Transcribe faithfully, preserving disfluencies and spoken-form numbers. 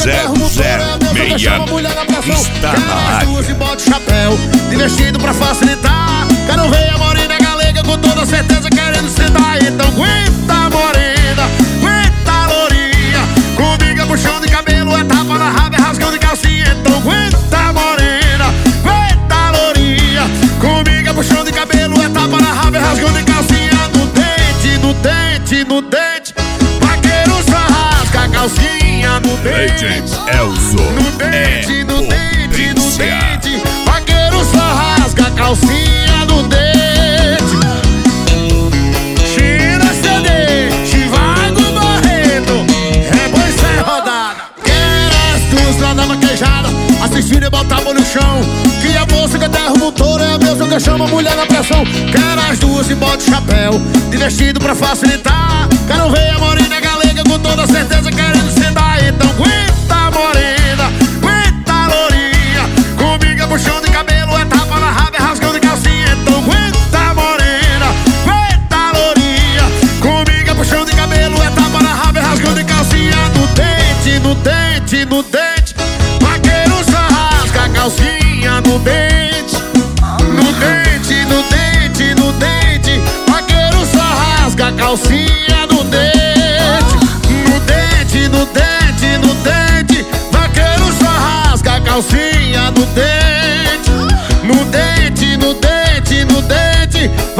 zero zero seis está na área. E bota o chapéu de vestido pra facilitar. Quero ver a morena galega com toda certeza querendo sentar. Então aguenta morena, aguenta lourinha. Comigo é puxão de cabelo, é tapa na raba, é rasgão de calcinha. Então aguenta morena, aguenta lourinha. Comigo é puxão de cabelo, é tapa na raba, é rasgão de calcinha. No dente, no dente, no dente, vaqueiro só rasga a calcinha. No dente, Elzo no dente, é no dente, no potência. dente, vaqueiro só rasga a calcinha no dente. Tira C D, Chivago Barreto, é boi sem rodada. Quero as duas lá na vaquejada, assistindo e botar a mão no chão. Que a moça que derruba o touro é a mesma que chama a mulher na pressão. Quero as duas e bota o chapéu de vestido pra facilitar. Quero ver a morena galega com toda certeza querendo sentar. Então aguenta morena, aguenta lourinha. Comigo é puxão de cabelo, é tapa na raba, é rasgão de calcinha. Então aguenta morena, aguenta lourinha. Comigo é puxão de cabelo, é tapa na raba, é rasgão de calcinha. No dente, no dente, no dente, vaqueiro só rasga a calcinha. No dente, no dente, no dente, no dente, vaqueiro só rasga a calcinha. No dente, no dente, no dente, no dente, vaqueiro só rasga a calcinha. No dente, no dente, no dente, no dente,